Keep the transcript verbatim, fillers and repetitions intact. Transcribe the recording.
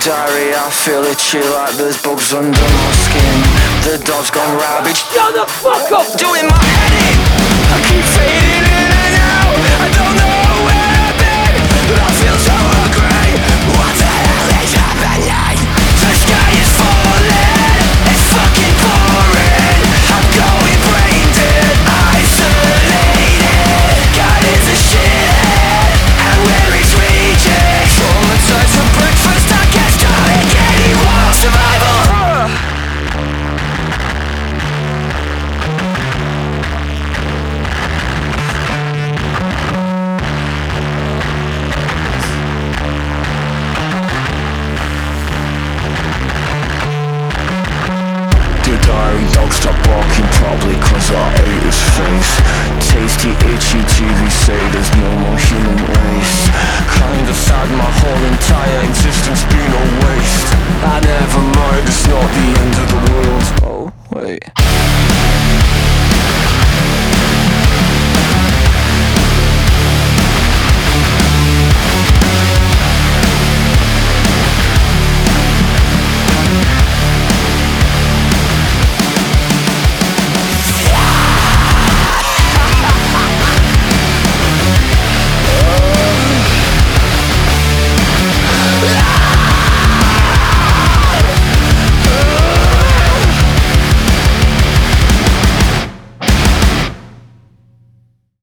diary, I feel itchy like there's bugs under my skin. The dog's gone rabid. Shut the fuck up! Doing my head in. I keep fading in and out. I don't know where I've been, but I feel so hungry. What the hell is happening? The sky is falling. It's fucking pouring. I'm going brain dead, isolated. God is a shithead, and where he's reaching. Traumatized for breakfast, I guess. Darling, anyone survival. Diary, dog stop barking, probably cause I ate his face. Tasty, itchy T V say there's no more human race. Kinda sad, my whole entire existence been a waste. I never mind, it's not the end of the world.